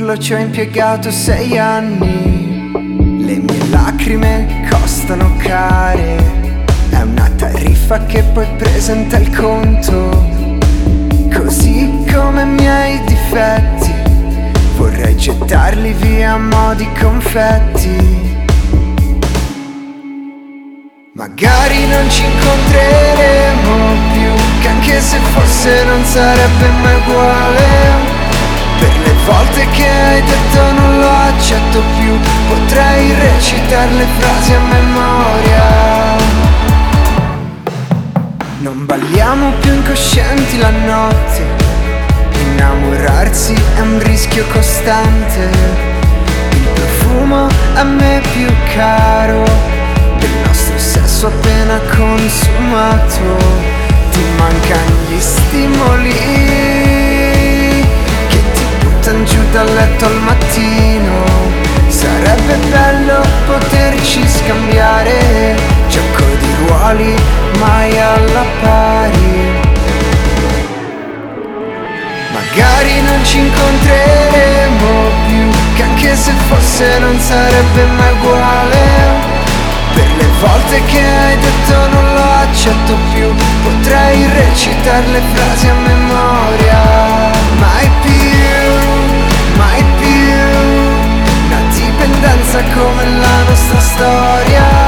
dirlo ci ho impiegato 6 anni. Le mie lacrime costano care, è una tariffa che poi presenta il conto. Così come i miei difetti, vorrei gettarli via a mo' di confetti. Magari non ci incontreremo più, che anche se fosse non sarebbe mai uguale. Per le volte che hai detto non lo accetto più, potrei recitare le frasi a memoria. Non balliamo più incoscienti la notte, innamorarsi è un rischio costante. Il profumo a me più caro del nostro sesso appena consumato. Ti mancano gli stimoli che ti buttano giù dal letto al mattino. Sarebbe bello poterci scambiare, gioco di ruoli mai alla pari. Magari non ci incontreremo più, che anche se fosse non sarebbe mai uguale. Per le volte che hai detto non lo accetto più, potrei recitare le frasi a memoria. Mai più una dipendenza come la nostra storia.